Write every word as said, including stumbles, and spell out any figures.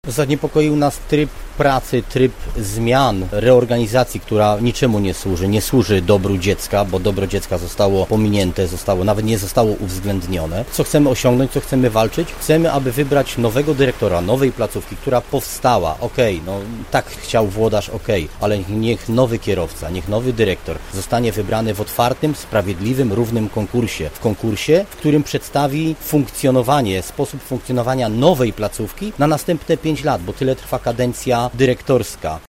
Zaniepokoił nas tryb pracy, tryb zmian, reorganizacji, która niczemu nie służy. Nie służy dobru dziecka, bo dobro dziecka zostało pominięte, zostało, nawet nie zostało uwzględnione. Co chcemy osiągnąć, co chcemy walczyć? Chcemy, aby wybrać nowego dyrektora, nowej placówki, która powstała. Okej, okay, no tak chciał włodarz, okej, okay, ale niech nowy kierowca, niech nowy dyrektor zostanie wybrany w otwartym, sprawiedliwym, równym konkursie. W konkursie, w którym przedstawi funkcjonowanie, sposób funkcjonowania nowej placówki na następne pięć lat, bo tyle trwa kadencja dyrektorska.